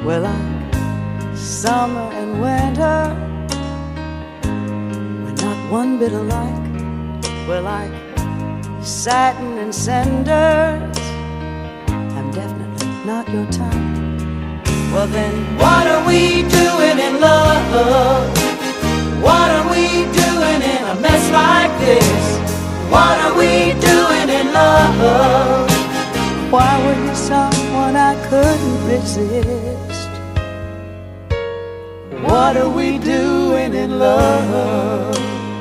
We're like summer and winter. We're not one bit alike. We're like satin and cinders. I'm definitely not your type. Well then, what are we doing in love? What are we doing in a mess like this? What are we doing in love? Why were you someone I couldn't resist? What are we doing in love?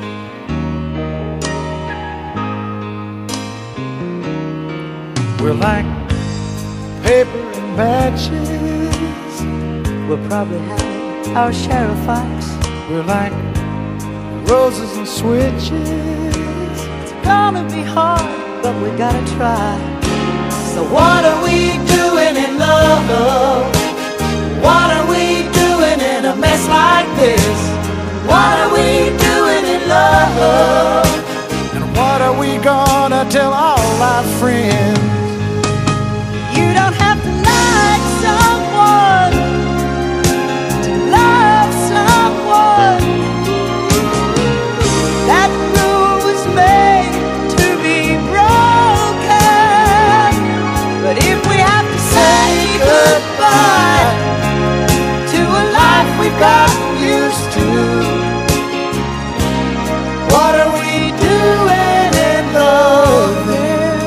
We're like paper and matches. We'll probably have our share of fights. We're like roses and switches. It's gonna be hard, but we gotta try. So what are we doing in love? What are we doing in a mess like this? What are we doing in love? And what are we gonna tell all our friends? You don't have to like someone to love someone. That rule was made to be broken. But if we have to say goodbye to a life we've gotten used to, what are we doing in love then?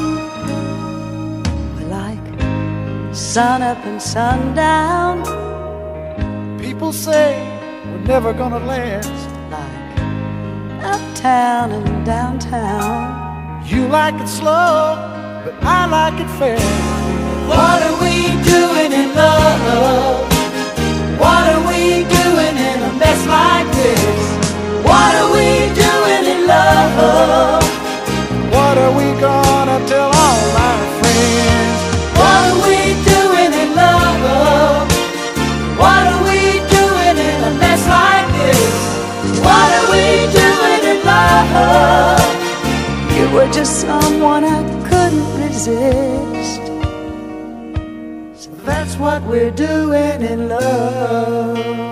We're like sun up and sundown. People say we're never gonna last. Like uptown and downtown. You like it slow, but I like it fast. What are we doing in love? What are we doing in a mess like this? What are we doing in love? What are we gonna tell all our friends? What are we doing in love? What are we doing in a mess like this? What are we doing in love? You were just someone I couldn't resist. So that's what we're doing in love.